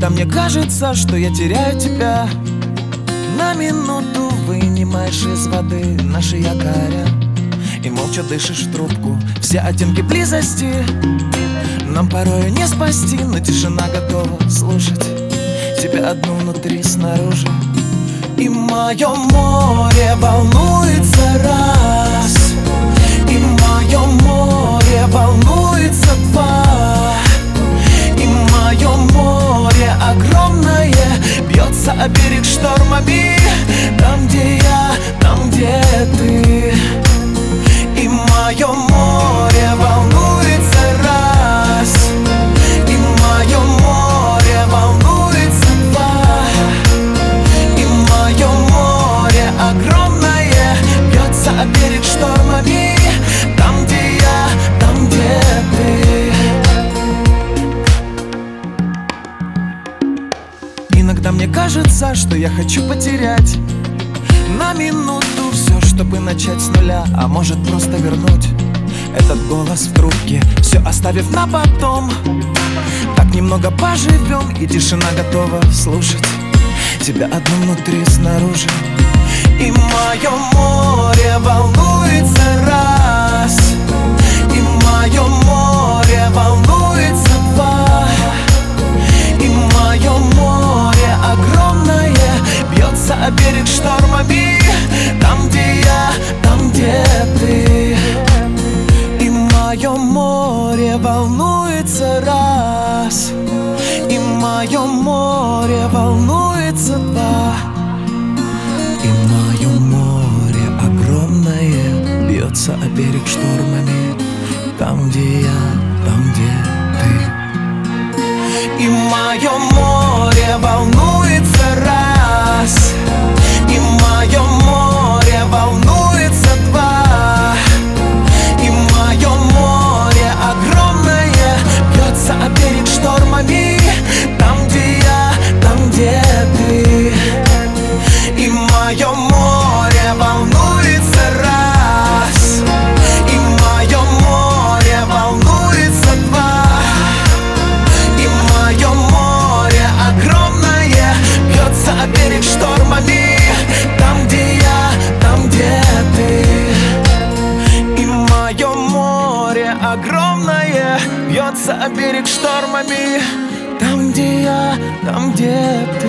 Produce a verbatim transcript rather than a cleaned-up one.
Иногда мне кажется, что я теряю тебя. На минуту вынимаешь из воды наши якоря и молча дышишь в трубку все оттенки близости. Нам порою не спасти, но тишина готова слушать тебя одну внутри, снаружи. И мое море волнуется раз, и мое море волнуется два, и мое море огромное бьется о берег штормами. Там, где я, там, где ты. И мое море волнуется раз, и мое море волнуется два, и мое море огромное бьется о берег штормами. Там, где я, там, где ты. Иногда мне кажется, что я хочу потерять на минуту все, чтобы начать с нуля, а может просто вернуть этот голос в трубке, все оставив на потом. Так немного поживем, и тишина готова слушать тебя одну внутри, снаружи. И мое море волнуется раз, и мое море волнуется два, и мое море огромное бьется о берег штормами. Там, где я, там, где ты. И мое море волнуется раз, и мое море волнуется два, и мое море огромное бьется о берег штормами. Там, где я, там, где ты. И мое море волнуется раз, и мое море волнуется два, и мое море огромное бьется о берег штормами. Там, где я, там, где ты. И мое море волнуется раз, и мое море волнуется два, и мое море огромное бьется о берег штормами. Там, где я, там, где ты. И мое море огромное бьется о берег штормами. Там, где я, там, где ты.